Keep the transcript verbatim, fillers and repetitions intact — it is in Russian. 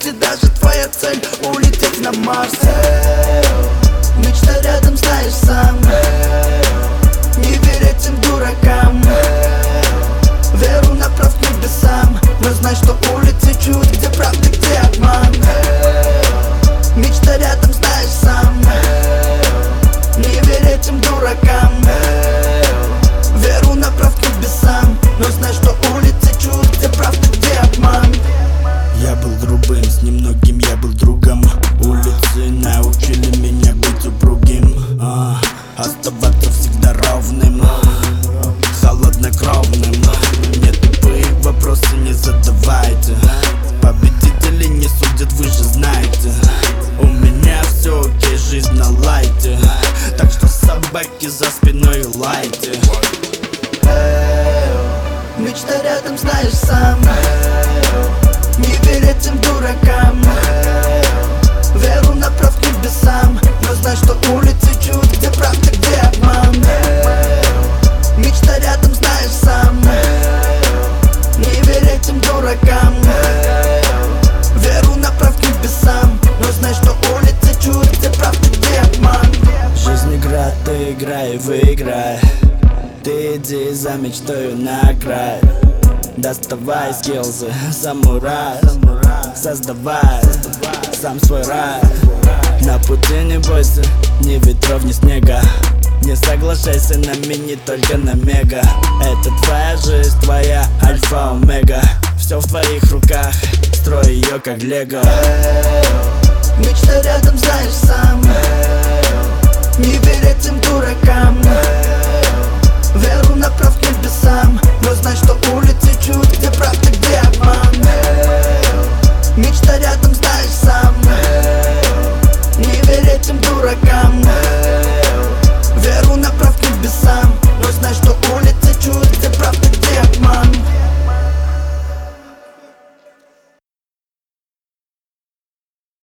Если даже твоя цель улететь на Марс, мечта рядом, знаешь сам. Не верь этим дуракам, веру направь к небесам. Но знай, что улицы чуют, где правда, где обман. Мечта рядом, знаешь сам. Не верь этим дуракам, веру направь к небесам. Но знай, что улицы чуют, где правда, где обман. Я был грубым, с немногим я был другом. Улицы научили меня быть упругим, а, оставаться всегда ровным, холоднокровным. Мне тупые вопросы не задавайте. Победители не судят, вы же знаете. У меня все окей, жизнь на лайте. Так что собаки за спиной лайте. Мечта рядом, знаешь сам. Не верь этим дуракам, веру направь к небесам. Но знай, что улицы чуют, где правда, где обман. Мечта рядом, знаешь сам. Не верь этим дуракам, веру направь к небесам. Но знай, что улицы чуют, где правда, где обман. Жизнь игра, ты играй, выиграй. Ты иди за мечтою на край. Доставай скиллзы, самурай. Создавай сам свой рай. На пути не бойся ни ветров, ни снега. Не соглашайся на мини, только на мега. Это твоя жизнь, твоя альфа-омега. Все в твоих руках, строй ее как лего. Мечта рядом, знаешь сам. Не верь этим дуракам, веру направь к небесам. Но знай, что улицы чуют, где правда, где обман. Мечта рядом, знаешь сам. Не верь этим дуракам, веру направь к небесам. Но знай, что